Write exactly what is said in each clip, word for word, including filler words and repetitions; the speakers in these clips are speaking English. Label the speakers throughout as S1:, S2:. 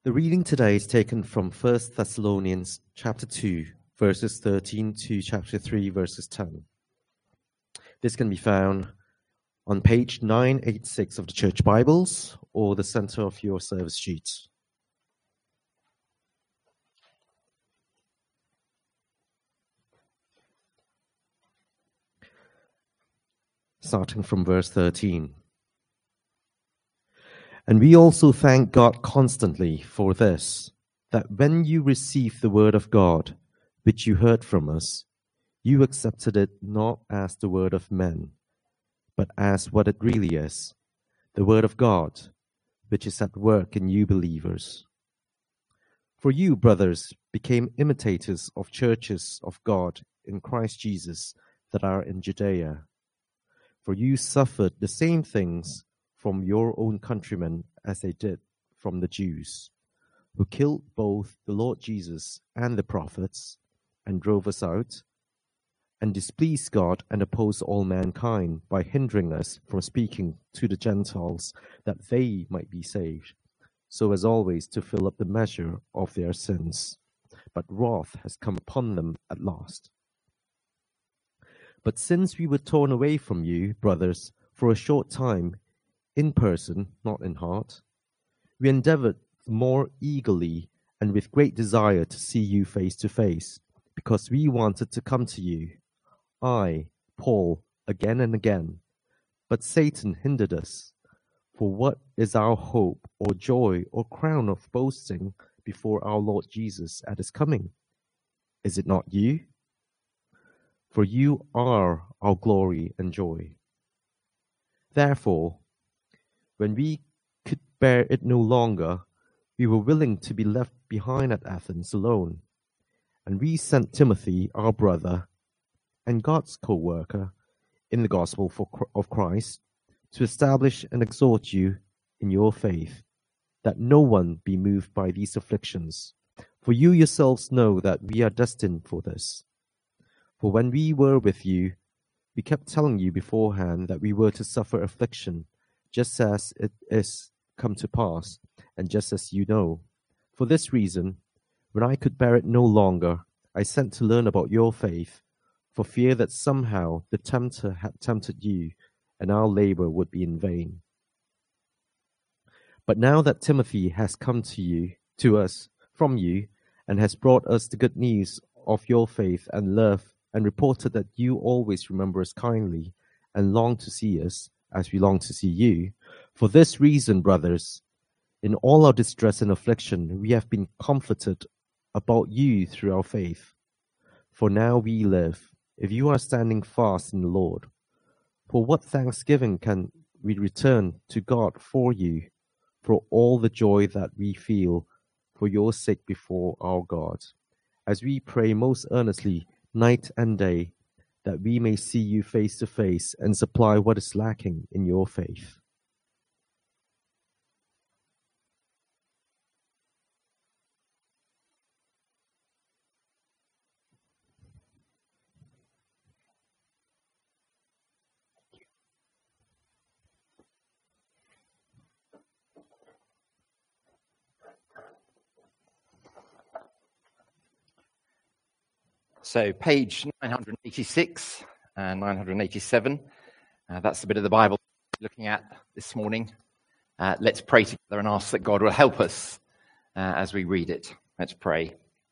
S1: The reading today is taken from First Thessalonians chapter two, verses thirteen to chapter three, verses ten. This can be found on page nine eighty-six of the Church Bibles or the center of your service sheet. Starting from verse thirteen. And we also thank God constantly for this, that when you received the word of God, which you heard from us, you accepted it not as the word of men, but as what it really is, the word of God, which is at work in you believers. For you, brothers, became imitators of churches of God in Christ Jesus that are in Judea. For you suffered the same things from your own countrymen as they did from the Jews, who killed both the Lord Jesus and the prophets, and drove us out, and displeased God and opposed all mankind by hindering us from speaking to the Gentiles that they might be saved, so as always to fill up the measure of their sins. But wrath has come upon them at last. But since we were torn away from you, brothers, for a short time, in person, not in heart, we endeavored more eagerly and with great desire to see you face to face, because we wanted to come to you. I, Paul, again and again, but Satan hindered us. For what is our hope or joy or crown of boasting before our Lord Jesus at his coming? Is it not you? For you are our glory and joy. Therefore, when we could bear it no longer, we were willing to be left behind at Athens alone. And we sent Timothy, our brother, and God's co-worker in the gospel for, of Christ, to establish and exhort you in your faith, that no one be moved by these afflictions. For you yourselves know that we are destined for this. For when we were with you, we kept telling you beforehand that we were to suffer affliction, just as it is come to pass, and just as you know. For this reason, when I could bear it no longer, I sent to learn about your faith, for fear that somehow the tempter had tempted you, and our labor would be in vain. But now that Timothy has come to you, to us, from you, and has brought us the good news of your faith and love, and reported that you always remember us kindly, and long to see us, as we long to see you. For this reason, brothers, in all our distress and affliction, we have been comforted about you through our faith. For now we live, if you are standing fast in the Lord. For what thanksgiving can we return to God for you, for all the joy that we feel for your sake before our God, as we pray most earnestly night and day, that we may see you face to face and supply what is lacking in your faith.
S2: So page nine hundred eighty-six and nine hundred eighty-seven, uh, that's the bit of the Bible we're looking at this morning. Uh, let's pray together and ask that God will help us uh, as we read it. Let's pray.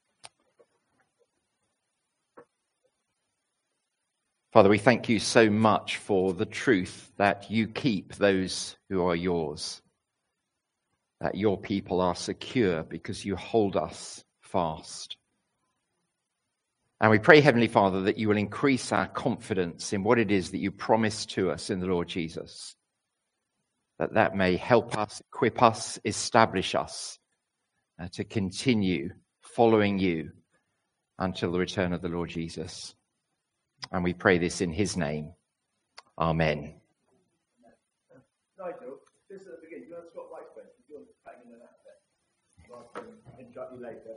S2: Father, we thank you so much for the truth that you keep those who are yours, that your people are secure because you hold us fast. And we pray, Heavenly Father, that you will increase our confidence in what it is that you promised to us in the Lord Jesus, that that may help us, equip us, establish us uh, to continue following you until the return of the Lord Jesus. And we pray this in his name. Amen.
S3: Nigel, just at the beginning, you want to swap white space? You want to pack in and out there? Rather than interrupt you later.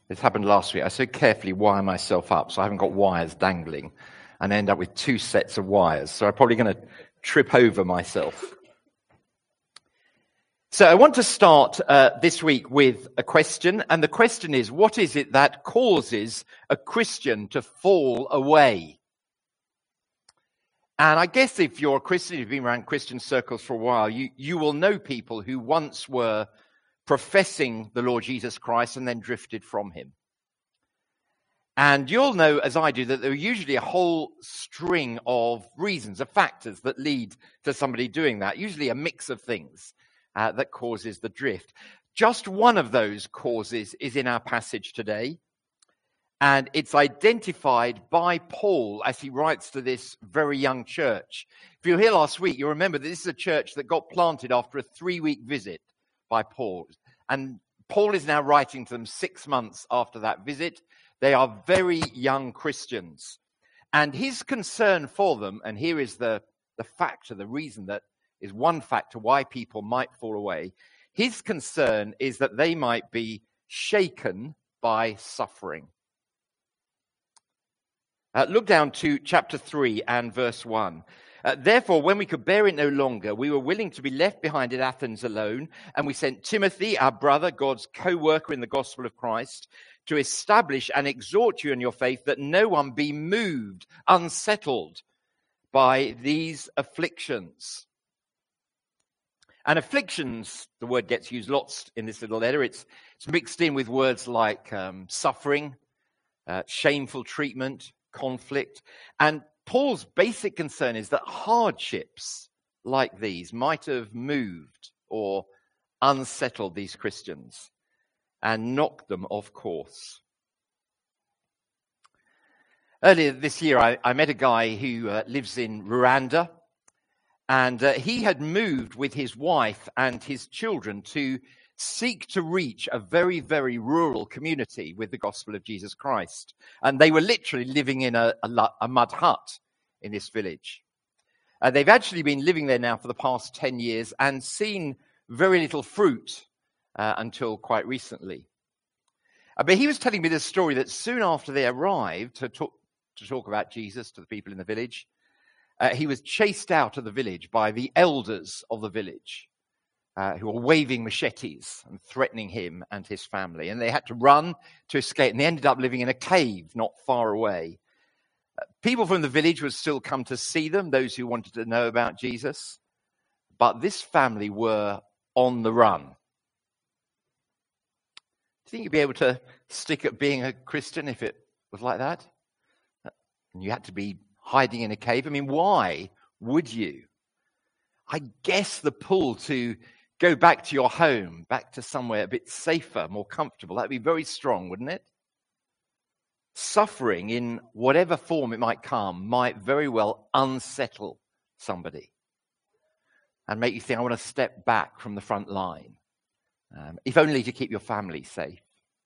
S2: This happened last week. I so carefully wire myself up so I haven't got wires dangling and end up with two sets of wires. So I'm probably going to trip over myself. So I want to start uh, this week with a question. And the question is, what is it that causes a Christian to fall away? And I guess if you're a Christian, you've been around Christian circles for a while, you, you will know people who once were professing the Lord Jesus Christ and then drifted from him. And you'll know, as I do, that there are usually a whole string of reasons, of factors that lead to somebody doing that, usually a mix of things uh, that causes the drift. Just one of those causes is in our passage today, and it's identified by Paul as he writes to this very young church. If you were here last week, you'll remember that this is a church that got planted after a three-week visit by Paul. And Paul is now writing to them six months after that visit. They are very young Christians. And his concern for them, and here is the, the factor, the reason that is one factor why people might fall away. His concern is that they might be shaken by suffering. Uh, look down to chapter three and verse one. Uh, Therefore, when we could bear it no longer, we were willing to be left behind in Athens alone, and we sent Timothy, our brother, God's co-worker in the gospel of Christ, to establish and exhort you in your faith, that no one be moved, unsettled by these afflictions. And afflictions, the word gets used lots in this little letter. It's, it's mixed in with words like um, suffering, uh, shameful treatment, conflict, and Paul's basic concern is that hardships like these might have moved or unsettled these Christians and knocked them off course. Earlier this year, I, I met a guy who uh, lives in Rwanda, and uh, he had moved with his wife and his children to seek to reach a very, very rural community with the gospel of Jesus Christ. And they were literally living in a, a, a mud hut in this village. Uh, they've actually been living there now for the past ten years and seen very little fruit uh, until quite recently. Uh, but he was telling me this story that soon after they arrived to talk, to talk about Jesus to the people in the village, uh, he was chased out of the village by the elders of the village, Uh, who were waving machetes and threatening him and his family. And they had to run to escape, and they ended up living in a cave not far away. Uh, people from the village would still come to see them, those who wanted to know about Jesus. But this family were on the run. Do you think you'd be able to stick at being a Christian if it was like that? And you had to be hiding in a cave? I mean, why would you? I guess the pull to go back to your home, back to somewhere a bit safer, more comfortable, that'd be very strong, wouldn't it? Suffering, in whatever form it might come, might very well unsettle somebody and make you think, I want to step back from the front line, um, if only to keep your family safe.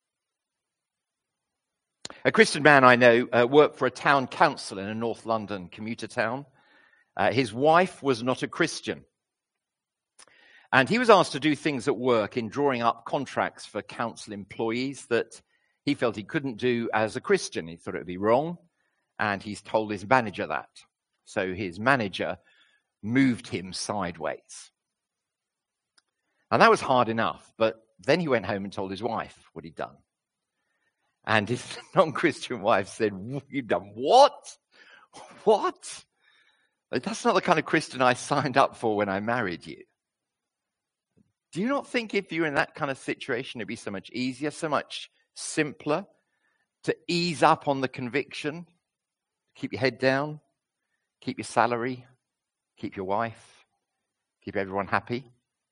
S2: A Christian man I know uh, worked for a town council in a North London commuter town. Uh, his wife was not a Christian. And he was asked to do things at work in drawing up contracts for council employees that he felt he couldn't do as a Christian. He thought it would be wrong, and he's told his manager that. So his manager moved him sideways. And that was hard enough, but then he went home and told his wife what he'd done. And his non-Christian wife said, "You've done what? What? That's not the kind of Christian I signed up for when I married you." Do you not think if you're in that kind of situation, it'd be so much easier, so much simpler to ease up on the conviction, keep your head down, keep your salary, keep your wife, keep everyone happy?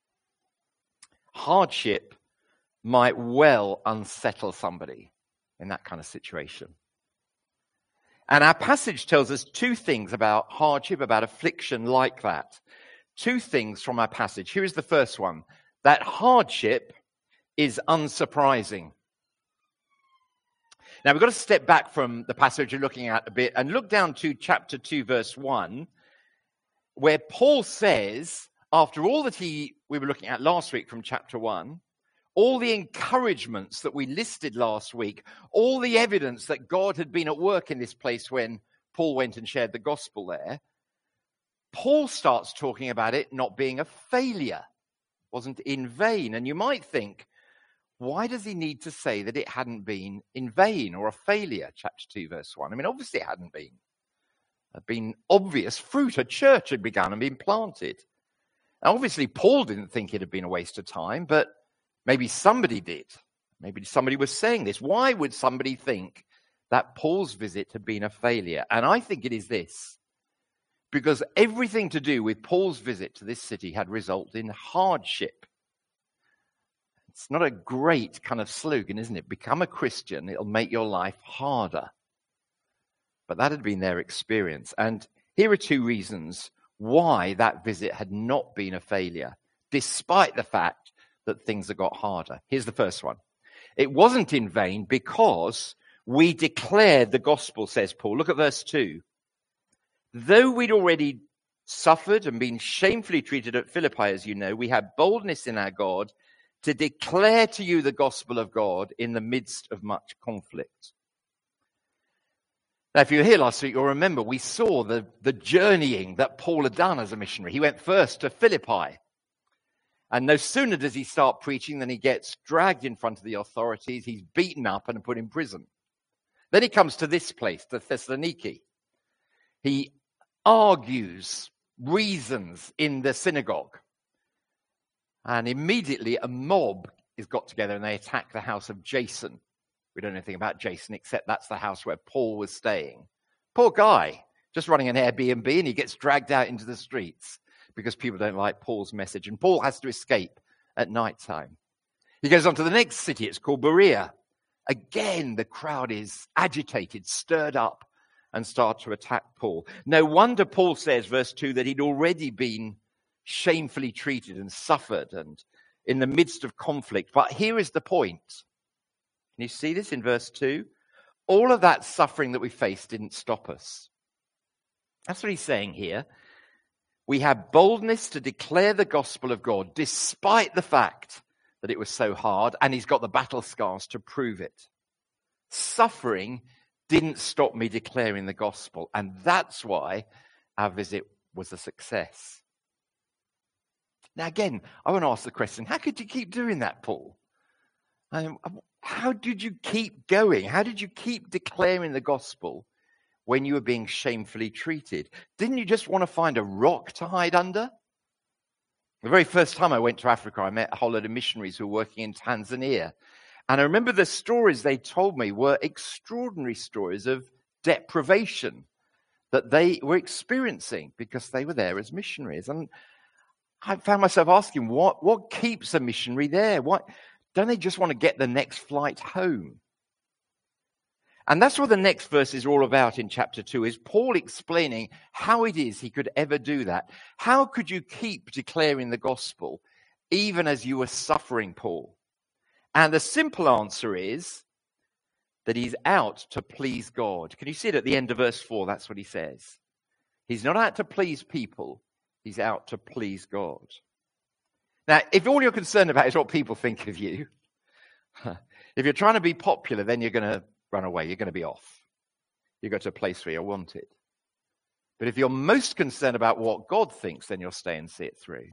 S2: Hardship might well unsettle somebody in that kind of situation. And our passage tells us two things about hardship, about affliction like that. Two things from our passage. Here is the first one. That hardship is unsurprising. Now, we've got to step back from the passage you're looking at a bit and look down to chapter two, verse one, where Paul says, after all that he we were looking at last week from chapter one, all the encouragements that we listed last week, all the evidence that God had been at work in this place when Paul went and shared the gospel there, Paul starts talking about it not being a failure, wasn't in vain. And you might think, why does he need to say that it hadn't been in vain or a failure? Chapter two, verse one. I mean, obviously it hadn't been. There had been obvious fruit. A church had begun and been planted. Now, obviously, Paul didn't think it had been a waste of time, but maybe somebody did. Maybe somebody was saying this. Why would somebody think that Paul's visit had been a failure? And I think it is this. Because everything to do with Paul's visit to this city had resulted in hardship. It's not a great kind of slogan, isn't it? Become a Christian, it'll make your life harder. But that had been their experience. And here are two reasons why that visit had not been a failure, despite the fact that things had got harder. Here's the first one. It wasn't in vain because we declared the gospel, says Paul. Look at verse two. Though we'd already suffered and been shamefully treated at Philippi, as you know, we had boldness in our God to declare to you the gospel of God in the midst of much conflict. Now, if you were here last week, you'll remember we saw the, the journeying that Paul had done as a missionary. He went first to Philippi. And no sooner does he start preaching than he gets dragged in front of the authorities. He's beaten up and put in prison. Then he comes to this place, to Thessaloniki. He argues, reasons in the synagogue. And immediately a mob is got together and they attack the house of Jason. We don't know anything about Jason except that's the house where Paul was staying. Poor guy, just running an Airbnb, and he gets dragged out into the streets because people don't like Paul's message. And Paul has to escape at night time. He goes on to the next city. It's called Berea. Again, the crowd is agitated, stirred up, and start to attack Paul. No wonder Paul says, verse two, that he'd already been shamefully treated and suffered and in the midst of conflict. But here is the point. Can you see this in verse two? All of that suffering that we faced didn't stop us. That's what he's saying here. We had boldness to declare the gospel of God despite the fact that it was so hard, and he's got the battle scars to prove it. Suffering didn't stop me declaring the gospel, and that's why our visit was a success. Now again, I want to ask the question, how could you keep doing that, Paul? Um, how did you keep going? How did you keep declaring the gospel when you were being shamefully treated? Didn't you just want to find a rock to hide under? The very first time I went to Africa, I met a whole lot of missionaries who were working in Tanzania. And I remember the stories they told me were extraordinary stories of deprivation that they were experiencing because they were there as missionaries. And I found myself asking, what, what keeps a missionary there? What, don't they just want to get the next flight home? And that's what the next verse is all about in chapter two, is Paul explaining how it is he could ever do that. How could you keep declaring the gospel even as you were suffering, Paul? And the simple answer is that he's out to please God. Can you see it at the end of verse four? That's what he says. He's not out to please people. He's out to please God. Now, if all you're concerned about is what people think of you, if you're trying to be popular, then you're going to run away. You're going to be off. You go to a place where you're wanted. But if you're most concerned about what God thinks, then you'll stay and see it through.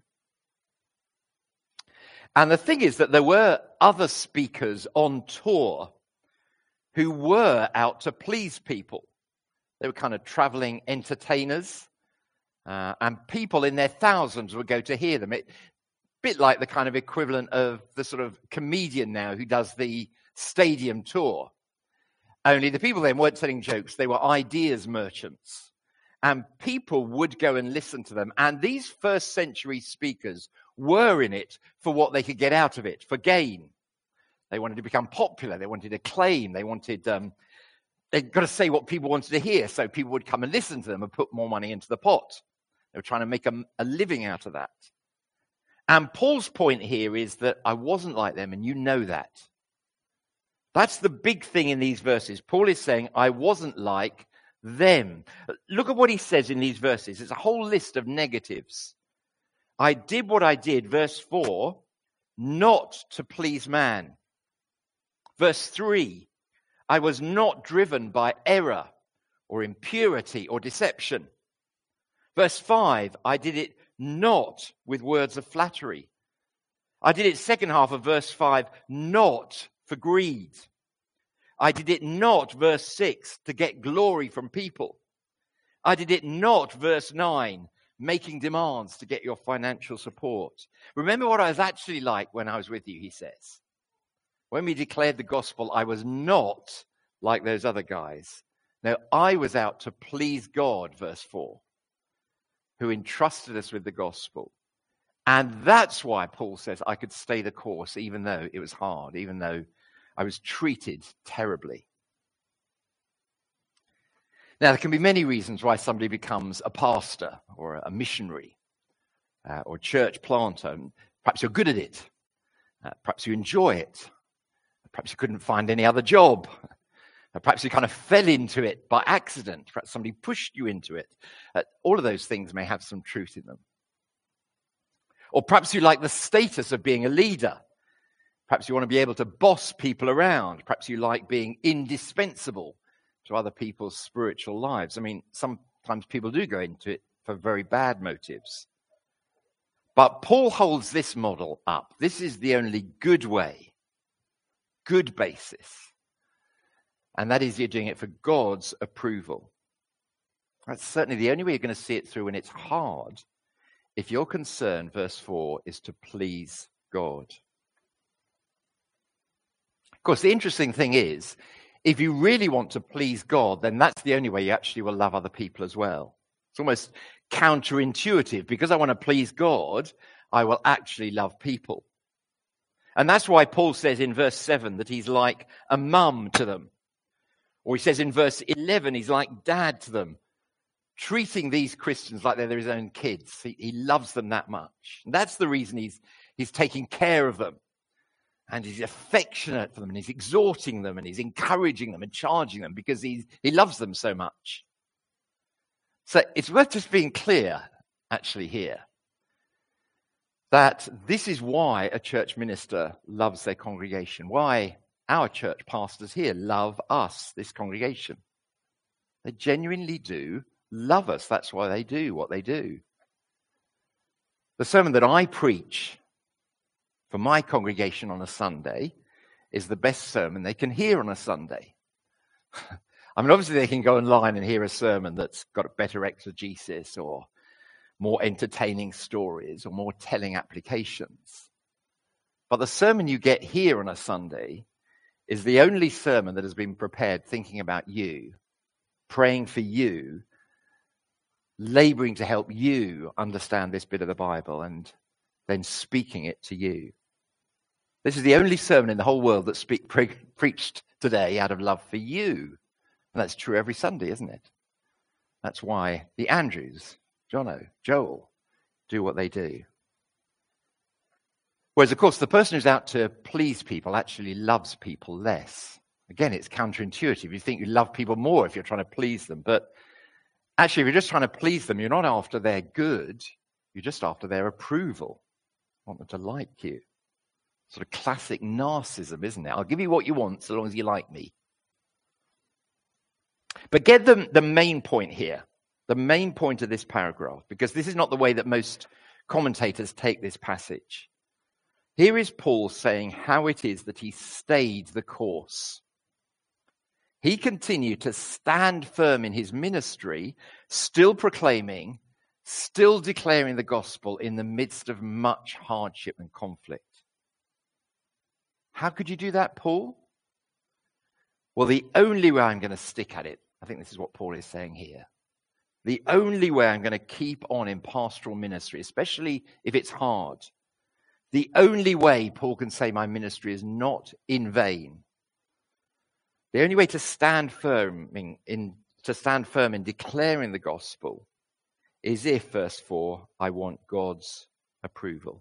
S2: And the thing is that there were other speakers on tour who were out to please people. They were kind of traveling entertainers. Uh, and people in their thousands would go to hear them. It, bit like the kind of equivalent of the sort of comedian now who does the stadium tour. Only the people then weren't selling jokes. They were ideas merchants. And people would go and listen to them. And these first century speakers were in it for what they could get out of it, for gain. They wanted to become popular. They wanted acclaim. They wanted, um, they'd got to say what people wanted to hear. So people would come and listen to them and put more money into the pot. They were trying to make a, a living out of that. And Paul's point here is that I wasn't like them, and you know that. That's the big thing in these verses. Paul is saying, I wasn't like them. Look at what he says in these verses. It's a whole list of negatives. I did what I did, verse four, not to please man. Verse three, I was not driven by error or impurity or deception. Verse five, I did it not with words of flattery. I did it, second half of verse five, not for greed. I did it not, verse six, to get glory from people. I did it not, verse nine, making demands to get your financial support. Remember what I was actually like when I was with you, he says. When we declared the gospel, I was not like those other guys. No, I was out to please God, verse four, who entrusted us with the gospel. And that's why Paul says I could stay the course, even though it was hard, even though I was treated terribly. Now, there can be many reasons why somebody becomes a pastor or a missionary uh, or church planter. Perhaps you're good at it. Uh, perhaps you enjoy it. Perhaps you couldn't find any other job. Uh, perhaps you kind of fell into it by accident. Perhaps somebody pushed you into it. Uh, all of those things may have some truth in them. Or perhaps you like the status of being a leader. Perhaps you want to be able to boss people around. Perhaps you like being indispensable to other people's spiritual lives. I mean, sometimes people do go into it for very bad motives. But Paul holds this model up. This is the only good way, good basis. And that is you're doing it for God's approval. That's certainly the only way you're going to see it through when it's hard. If your concern, verse four, is to please God. Of course, the interesting thing is, if you really want to please God, then that's the only way you actually will love other people as well. It's almost counterintuitive. Because I want to please God, I will actually love people. And that's why Paul says in verse seven that he's like a mum to them. Or he says in verse eleven, he's like dad to them, treating these Christians like they're his own kids. He, he loves them that much. And that's the reason he's, he's taking care of them. And he's affectionate for them, and he's exhorting them, and he's encouraging them and charging them because he, he loves them so much. So it's worth just being clear, actually, here, that this is why a church minister loves their congregation, why our church pastors here love us, this congregation. They genuinely do love us. That's why they do what they do. The sermon that I preach for my congregation on a Sunday is the best sermon they can hear on a Sunday. I mean, obviously they can go online and hear a sermon that's got a better exegesis or more entertaining stories or more telling applications. But the sermon you get here on a Sunday is the only sermon that has been prepared thinking about you, praying for you, laboring to help you understand this bit of the Bible and then speaking it to you. This is the only sermon in the whole world that's speak, pre- preached today out of love for you. And that's true every Sunday, isn't it? That's why the Andrews, Jono, Joel, do what they do. Whereas, of course, the person who's out to please people actually loves people less. Again, it's counterintuitive. You think you love people more if you're trying to please them. But actually, if you're just trying to please them, you're not after their good. You're just after their approval. You want them to like you. Sort of classic narcissism, isn't it? I'll give you what you want so long as you like me. But get the, the main point here, the main point of this paragraph, because this is not the way that most commentators take this passage. Here is Paul saying how it is that he stayed the course. He continued to stand firm in his ministry, still proclaiming, still declaring the gospel in the midst of much hardship and conflict. How could you do that, Paul? Well, the only way I'm going to stick at it, I think this is what Paul is saying here. The only way I'm going to keep on in pastoral ministry, especially if it's hard, the only way Paul can say my ministry is not in vain, the only way to stand firm in, in to stand firm in declaring the gospel is if, verse four, I want God's approval.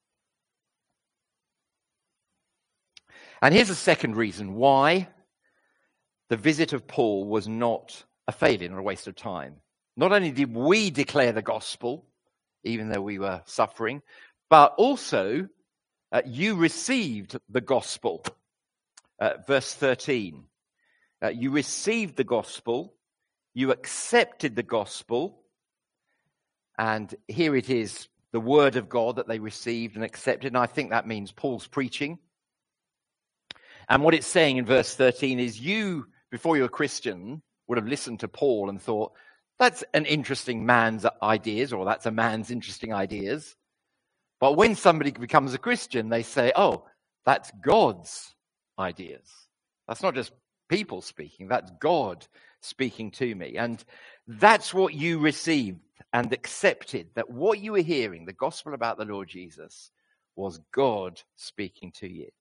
S2: And here's a second reason why the visit of Paul was not a failure or a waste of time. Not only did we declare the gospel, even though we were suffering, but also Uh, you received the gospel. Uh, verse thirteen. Uh, you received the gospel. You accepted the gospel. And here it is, the word of God that they received and accepted. And I think that means Paul's preaching. And what it's saying in verse thirteen is you, before you're a Christian, would have listened to Paul and thought, that's an interesting man's ideas, or that's a man's interesting ideas. But when somebody becomes a Christian, they say, oh, that's God's ideas. That's not just people speaking, that's God speaking to me. And that's what you received and accepted, that what you were hearing, the gospel about the Lord Jesus, was God speaking to you.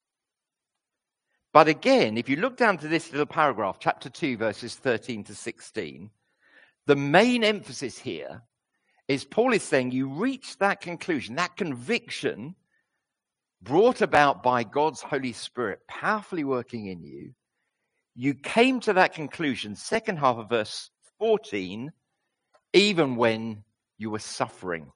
S2: But again, if you look down to this little paragraph, chapter two, verses thirteen to sixteen, the main emphasis here is Paul is saying you reached that conclusion, that conviction brought about by God's Holy Spirit powerfully working in you. You came to that conclusion, second half of verse fourteen, even when you were suffering.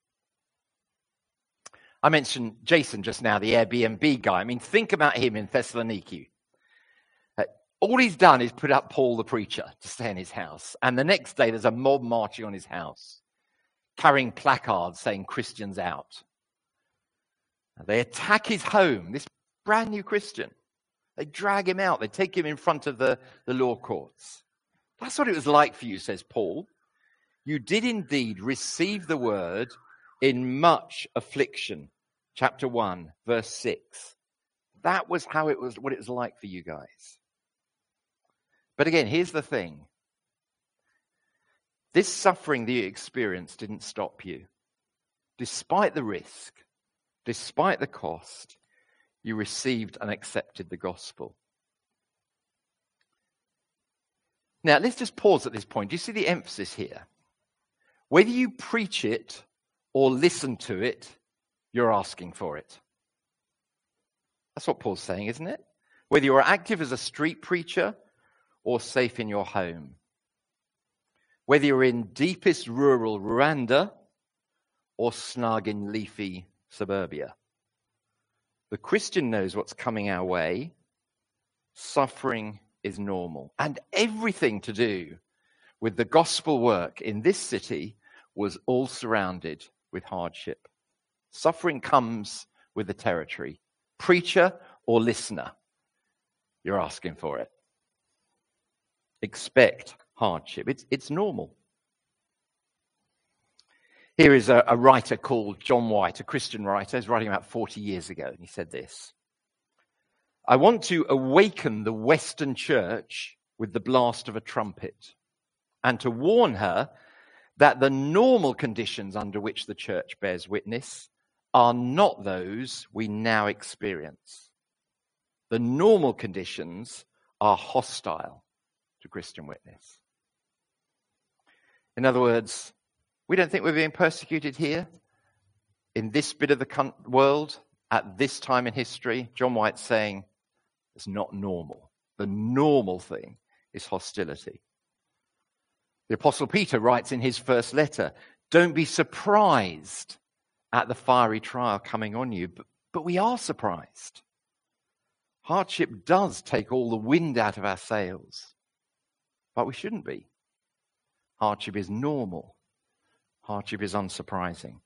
S2: I mentioned Jason just now, the Airbnb guy. I mean, think about him in Thessaloniki. Uh, all he's done is put up Paul the preacher to stay in his house. And the next day there's a mob marching on his house, carrying placards saying Christians out. They attack his home, this brand new Christian. They drag him out. They take him in front of the, the law courts. That's what it was like for you, says Paul. You did indeed receive the word in much affliction. Chapter one, verse six. That was how it was, what it was like for you guys. But again, here's the thing. This suffering that you experienced didn't stop you. Despite the risk, despite the cost, you received and accepted the gospel. Now, let's just pause at this point. Do you see the emphasis here? Whether you preach it or listen to it, you're asking for it. That's what Paul's saying, isn't it? Whether you're active as a street preacher or safe in your home. Whether you're in deepest rural Rwanda or snug in leafy suburbia. The Christian knows what's coming our way. Suffering is normal. And everything to do with the gospel work in this city was all surrounded with hardship. Suffering comes with the territory. Preacher or listener, you're asking for it. Expect hardship. It's, it's normal. Here is a, a writer called John White, a Christian writer. He's writing about forty years ago, and he said this. I want to awaken the Western church with the blast of a trumpet and to warn her that the normal conditions under which the church bears witness are not those we now experience. The normal conditions are hostile to Christian witness. In other words, we don't think we're being persecuted here in this bit of the world at this time in history. John White's saying it's not normal. The normal thing is hostility. The Apostle Peter writes in his first letter, don't be surprised at the fiery trial coming on you, but, but we are surprised. Hardship does take all the wind out of our sails, but we shouldn't be. Hardship is normal. Hardship is unsurprising.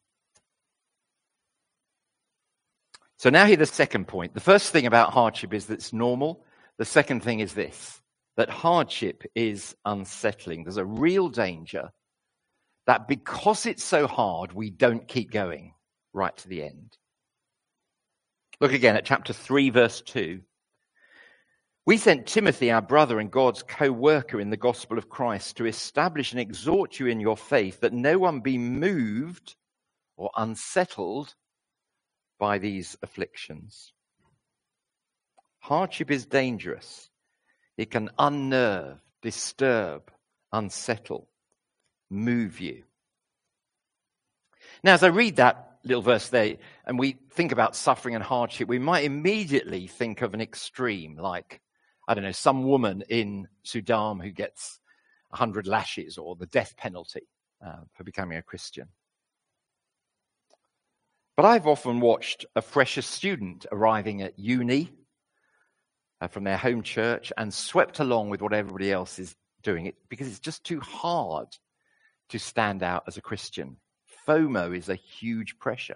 S2: So now here's the second point. The first thing about hardship is that it's normal. The second thing is this, that hardship is unsettling. There's a real danger that because it's so hard, we don't keep going right to the end. Look again at chapter three, verse two. We sent Timothy, our brother and God's co-worker in the gospel of Christ, to establish and exhort you in your faith, that no one be moved or unsettled by these afflictions. Hardship is dangerous. It can unnerve, disturb, unsettle, move you. Now, as I read that little verse there, and we think about suffering and hardship, we might immediately think of an extreme, like, I don't know, some woman in Sudan who gets a hundred lashes or the death penalty uh, for becoming a Christian. But I've often watched a fresher student arriving at uni uh, from their home church and swept along with what everybody else is doing, it because it's just too hard to stand out as a Christian. FOMO is a huge pressure.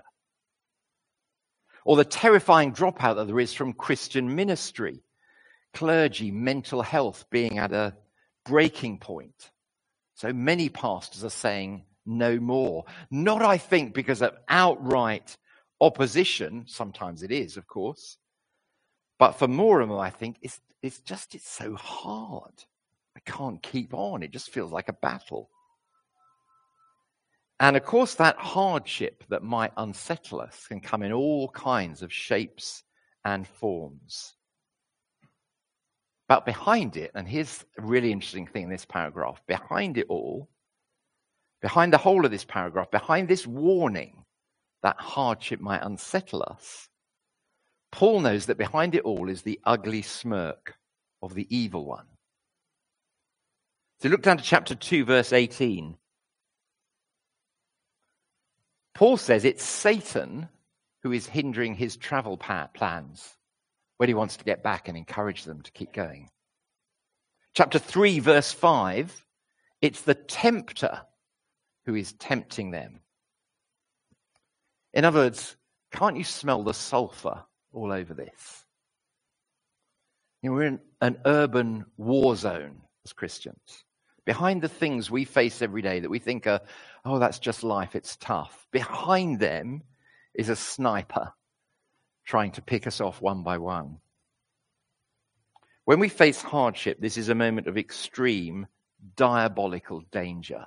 S2: Or the terrifying dropout that there is from Christian ministry, clergy, mental health being at a breaking point. So many pastors are saying no more. Not, I think, because of outright opposition. Sometimes it is, of course. But for more and more, I think, it's, it's just, it's so hard. I can't keep on. It just feels like a battle. And of course, that hardship that might unsettle us can come in all kinds of shapes and forms. But behind it, and here's a really interesting thing in this paragraph, behind it all, behind the whole of this paragraph, behind this warning that hardship might unsettle us, Paul knows that behind it all is the ugly smirk of the evil one. So look down to chapter two, verse eighteen. Paul says it's Satan who is hindering his travel plans when he wants to get back and encourage them to keep going. Chapter three, verse five, it's the tempter who is tempting them. In other words, can't you smell the sulfur all over this? You know, we're in an urban war zone as Christians. Behind the things we face every day that we think are, oh, that's just life, it's tough. Behind them is a sniper trying to pick us off one by one. When we face hardship, this is a moment of extreme, diabolical danger.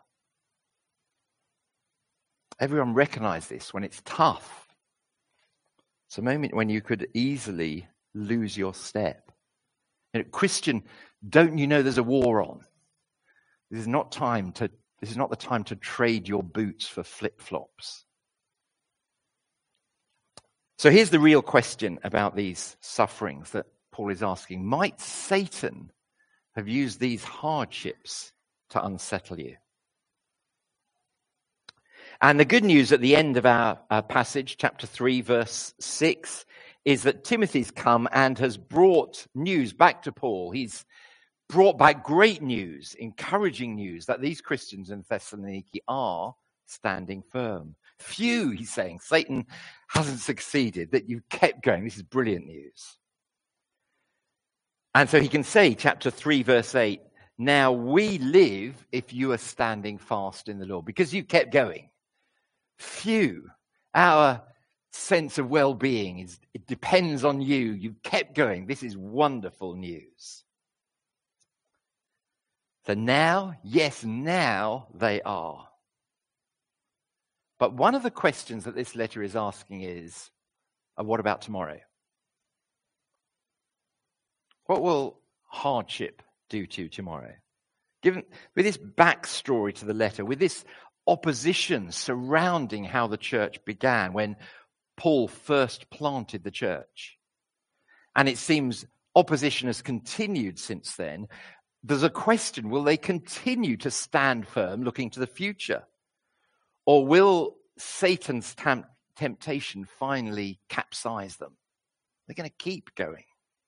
S2: Everyone recognizes this. When it's tough, it's a moment when you could easily lose your step. You know, Christian, don't you know there's a war on? This is not time to. This is not the time to trade your boots for flip-flops. So here's the real question about these sufferings that Paul is asking. Might Satan have used these hardships to unsettle you? And the good news at the end of our, our passage, chapter three, verse six, is that Timothy's come and has brought news back to Paul. He's brought back great news, encouraging news that these Christians in Thessaloniki are standing firm. Phew, he's saying, Satan hasn't succeeded, that you've kept going. This is brilliant news. And so he can say, chapter three, verse eight, now we live if you are standing fast in the Lord, because you kept going. Phew, our sense of well-being is, it depends on you. You've kept going. This is wonderful news. So now, yes, now they are. But one of the questions that this letter is asking is, uh, what about tomorrow? What will hardship do to you tomorrow? Given with this backstory to the letter, with this opposition surrounding how the church began when Paul first planted the church, and it seems opposition has continued since then, there's a question, will they continue to stand firm looking to the future? Or will Satan's temp- temptation finally capsize them? They're going to keep going.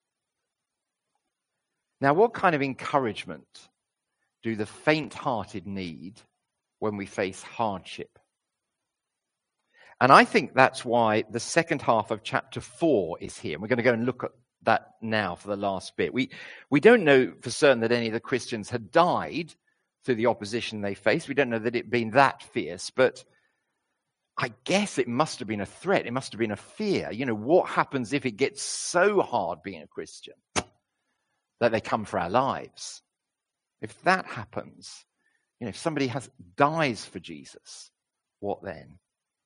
S2: Now, what kind of encouragement do the faint-hearted need when we face hardship? And I think that's why the second half of chapter four is here. And we're going to go and look at that now for the last bit. We we don't know for certain that any of the Christians had died through the opposition they faced. We don't know that it had been that fierce, but I guess it must have been a threat. It must have been a fear. You know, what happens if it gets so hard being a Christian that they come for our lives? If that happens, you know, if somebody has dies for Jesus, what then?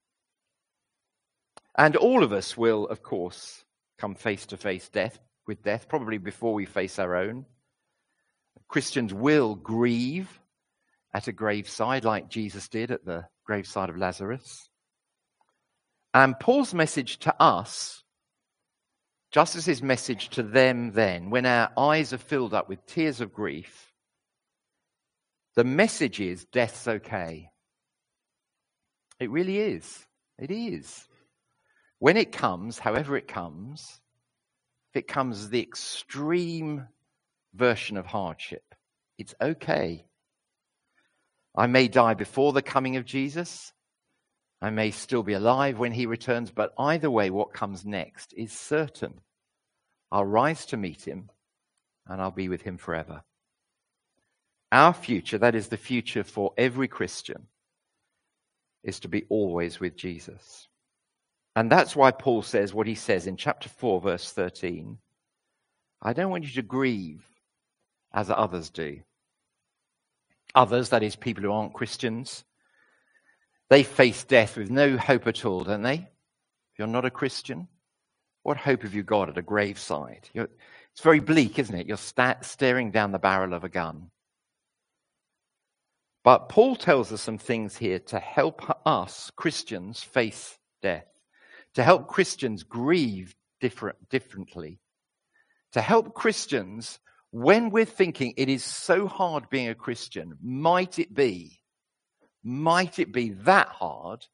S2: And all of us will, of course, come face to face death with death, probably before we face our own. Christians will grieve at a graveside like Jesus did at the graveside of Lazarus. And Paul's message to us, just as his message to them then, when our eyes are filled up with tears of grief, the message is death's okay. It really is. It is. when it comes, however it comes, if it comes as the extreme version of hardship, it's okay. I may die before the coming of Jesus. I may still be alive when he returns, but either way, what comes next is certain. I'll rise to meet him, and I'll be with him forever. Our future, that is the future for every Christian, is to be always with Jesus. And that's why Paul says what he says in chapter four, verse thirteen. I don't want you to grieve as others do. Others, that is people who aren't Christians, they face death with no hope at all, don't they? If you're not a Christian, what hope have you got at a graveside? You're, it's very bleak, isn't it? You're sta- staring down the barrel of a gun. But Paul tells us some things here to help us, Christians, face death, to help Christians grieve different, differently, to help Christians, when we're thinking it is so hard being a Christian, might it be, might it be that hard?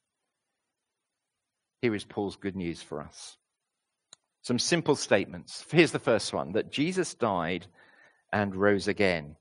S2: Here is Paul's good news for us. Some simple statements. Here's the first one, that Jesus died and rose again.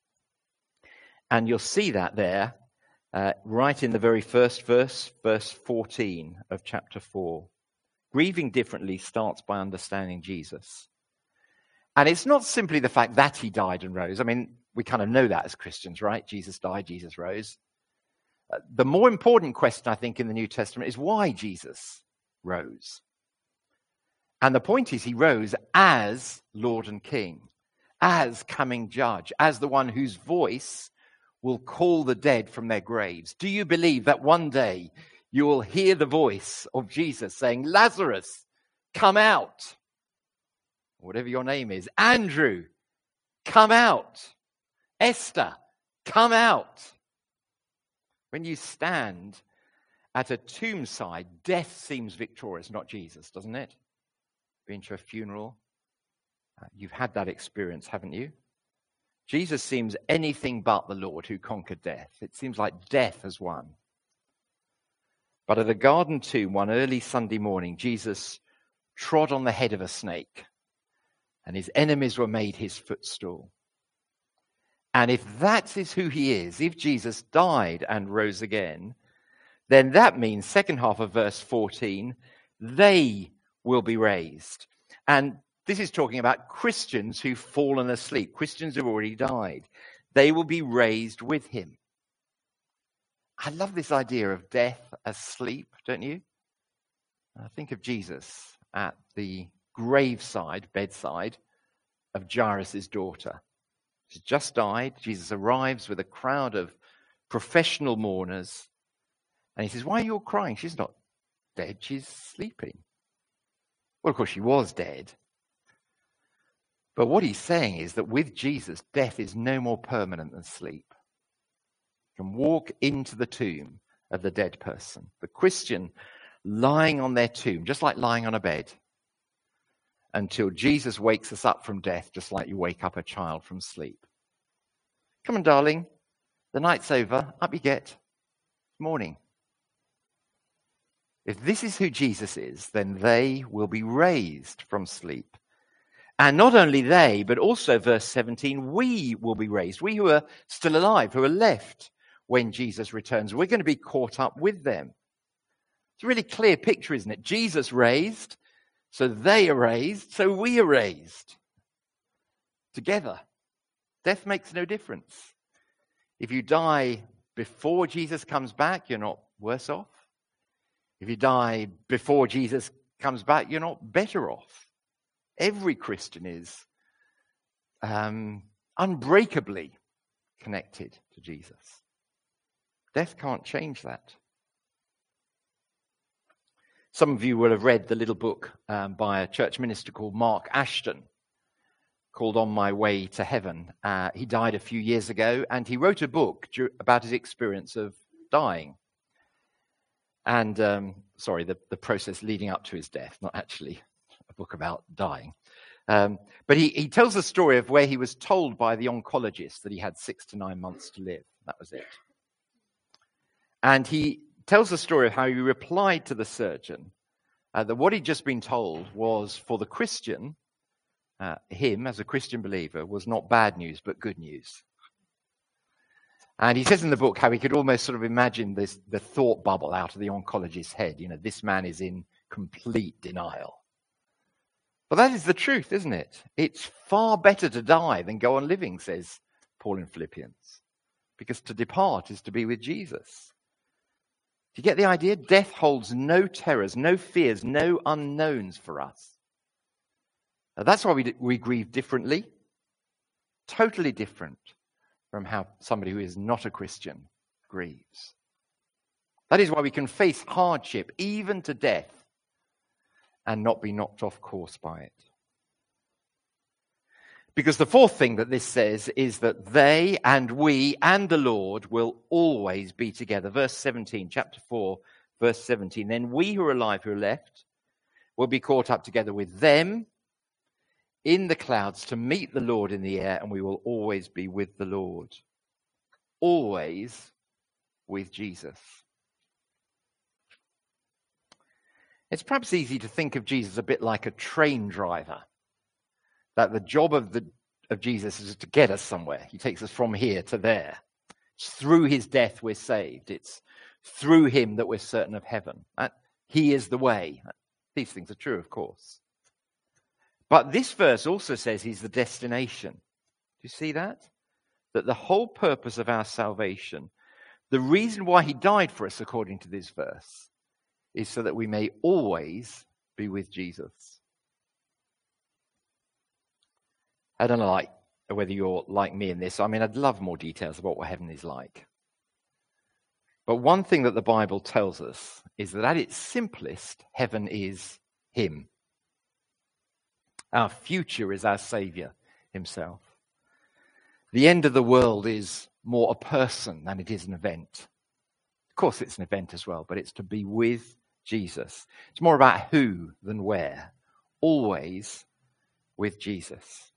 S2: And you'll see that there, uh, right in the very first verse, verse fourteen of chapter four. Grieving differently starts by understanding Jesus. And it's not simply the fact that he died and rose. I mean, we kind of know that as Christians, right? Jesus died, Jesus rose. Uh, the more important question, I think, in the New Testament is why Jesus rose. And the point is he rose as Lord and King, as coming judge, as the one whose voice will call the dead from their graves. Do you believe that one day you will hear the voice of Jesus saying, Lazarus, come out? Whatever your name is. Andrew, come out. Esther, come out. When you stand at a tombside, death seems victorious, not Jesus, doesn't it? Been to a funeral? Uh, you've had that experience, haven't you? Jesus seems anything but the Lord who conquered death. It seems like death has won. But at a garden tomb one early Sunday morning, Jesus trod on the head of a snake, and his enemies were made his footstool. And if that is who he is, if Jesus died and rose again, then that means, second half of verse fourteen, they will be raised. And this is talking about Christians who've fallen asleep, Christians who've already died. They will be raised with him. I love this idea of death as sleep, don't you? I think of Jesus at the graveside, bedside of Jairus' daughter. She's just died. Jesus arrives with a crowd of professional mourners. And he says, why are you all crying? She's not dead, she's sleeping. Well, of course, she was dead. But what he's saying is that with Jesus, death is no more permanent than sleep. You can walk into the tomb of the dead person. The Christian lying on their tomb, just like lying on a bed, until Jesus wakes us up from death, just like you wake up a child from sleep. Come on, darling. The night's over. Up you get. Morning. If this is who Jesus is, then they will be raised from sleep. And not only they, but also verse seventeen, we will be raised. We who are still alive, who are left when Jesus returns, we're going to be caught up with them. It's a really clear picture, isn't it? Jesus raised, so they are raised, so we are raised. Together. Death makes no difference. If you die before Jesus comes back, you're not worse off. If you die before Jesus comes back, you're not better off. Every Christian is um, unbreakably connected to Jesus. Death can't change that. Some of you will have read the little book um, by a church minister called Mark Ashton, called On My Way to Heaven. Uh, he died a few years ago, and he wrote a book about his experience of dying. And, um, sorry, the, the process leading up to his death, not actually a book about dying. Um, but he, he tells the story of where he was told by the oncologist that he had six to nine months to live. That was it. And he tells the story of how he replied to the surgeon Uh, that what he'd just been told was for the Christian, uh, him as a Christian believer, was not bad news, but good news. And he says in the book how he could almost sort of imagine this, the thought bubble out of the oncologist's head. You know, this man is in complete denial. But that is the truth, isn't it? It's far better to die than go on living, says Paul in Philippians. Because to depart is to be with Jesus. Do you get the idea? Death holds no terrors, no fears, no unknowns for us. Now, that's why we, we grieve differently. Totally different from how somebody who is not a Christian grieves. That is why we can face hardship, even to death, and not be knocked off course by it. Because the fourth thing that this says is that they and we and the Lord will always be together. Verse seventeen, chapter four, verse seventeen. Then we who are alive, who are left, will be caught up together with them in the clouds to meet the Lord in the air, and we will always be with the Lord. Always with Jesus. It's perhaps easy to think of Jesus a bit like a train driver. That the job of the of Jesus is to get us somewhere. He takes us from here to there. It's through his death we're saved. It's through him that we're certain of heaven. That he is the way. These things are true, of course. But this verse also says he's the destination. Do you see that? That the whole purpose of our salvation, the reason why he died for us, according to this verse, is so that we may always be with Jesus. I don't know like, whether you're like me in this. I mean, I'd love more details about what heaven is like. But one thing that the Bible tells us is that at its simplest, heaven is him. Our future is our Saviour himself. The end of the world is more a person than it is an event. Of course, it's an event as well, but it's to be with Jesus. It's more about who than where. Always with Jesus.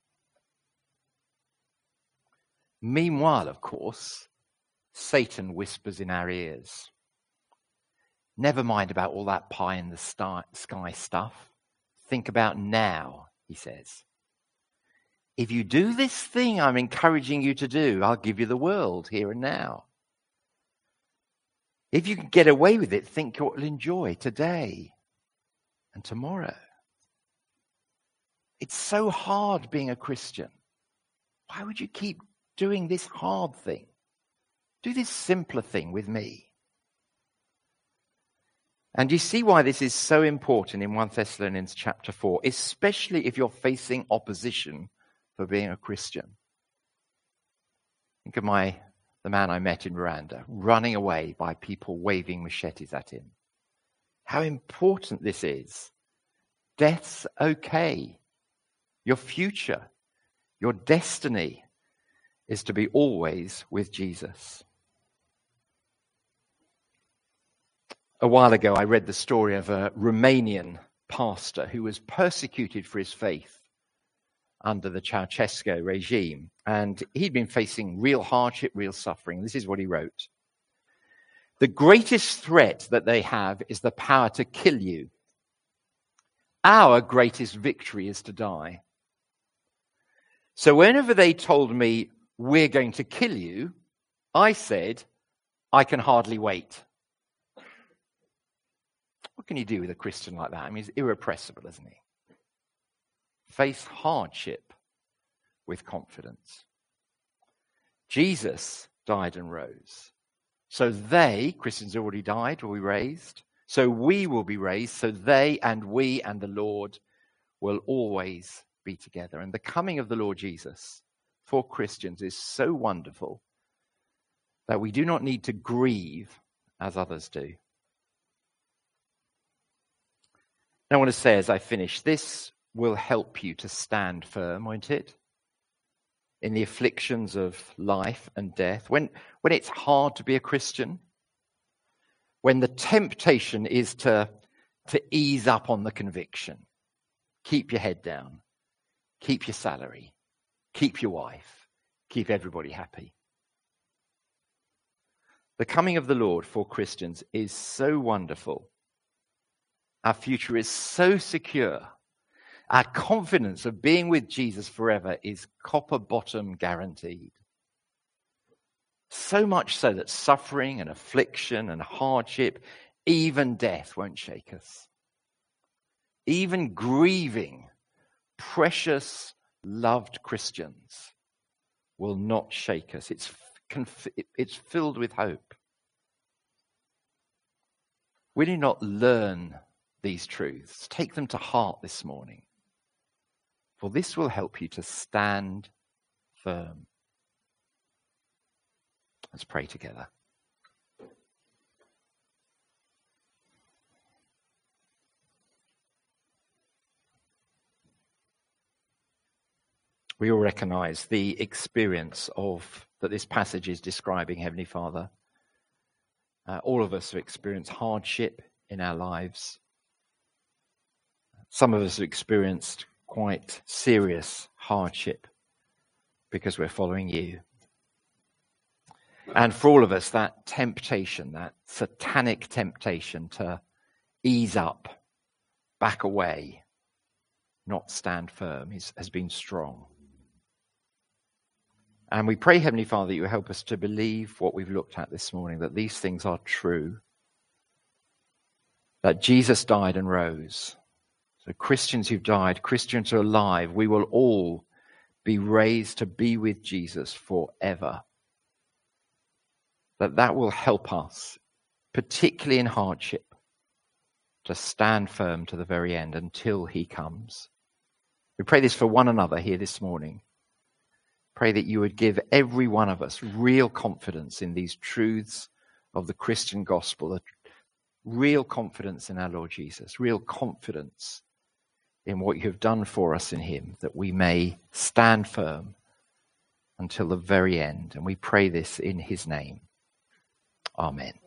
S2: Meanwhile, of course, Satan whispers in our ears. Never mind about all that pie in the sky stuff. Think about now, he says. If you do this thing I'm encouraging you to do, I'll give you the world here and now. If you can get away with it, think what you'll enjoy today and tomorrow. It's so hard being a Christian. Why would you keep doing this hard thing? Do this simpler thing with me. And you see why this is so important in First Thessalonians chapter four, especially if you're facing opposition for being a Christian. Think of my the man I met in Rwanda, running away by people waving machetes at him. How important this is. Death's okay. Your future, your destiny is to be always with Jesus. A while ago, I read the story of a Romanian pastor who was persecuted for his faith under the Ceausescu regime. And he'd been facing real hardship, real suffering. This is what he wrote. The greatest threat that they have is the power to kill you. Our greatest victory is to die. So whenever they told me, we're going to kill you, I said, I can hardly wait. What can you do with a Christian like that? I mean, he's irrepressible, isn't he? Face hardship with confidence. Jesus died and rose. So they, Christians already died, will be raised. So we will be raised. So they and we and the Lord will always be together. And the coming of the Lord Jesus for Christians is so wonderful that we do not need to grieve as others do. I want to say as I finish, this will help you to stand firm, won't it? In the afflictions of life and death. When, when it's hard to be a Christian, when the temptation is to, to ease up on the conviction, keep your head down, keep your salary, keep your wife, keep everybody happy. The coming of the Lord for Christians is so wonderful. Our future is so secure. Our confidence of being with Jesus forever is copper bottom guaranteed. So much so that suffering and affliction and hardship, even death, won't shake us. Even grieving, precious, loved Christians will not shake us. It's, it's filled with hope. Will you not learn these truths? Take them to heart this morning. For this will help you to stand firm. Let's pray together. We all recognize the experience of that this passage is describing, Heavenly Father. Uh, all of us have experienced hardship in our lives. Some of us have experienced quite serious hardship because we're following you. And for all of us, that temptation, that satanic temptation to ease up, back away, not stand firm, is, has been strong. And we pray, Heavenly Father, that you help us to believe what we've looked at this morning, that these things are true, that Jesus died and rose. So Christians who've died, Christians who are alive, we will all be raised to be with Jesus forever. That that will help us, particularly in hardship, to stand firm to the very end until he comes. We pray this for one another here this morning. Pray that you would give every one of us real confidence in these truths of the Christian gospel, a real confidence in our Lord Jesus, real confidence in what you have done for us in him, that we may stand firm until the very end. And we pray this in his name. Amen.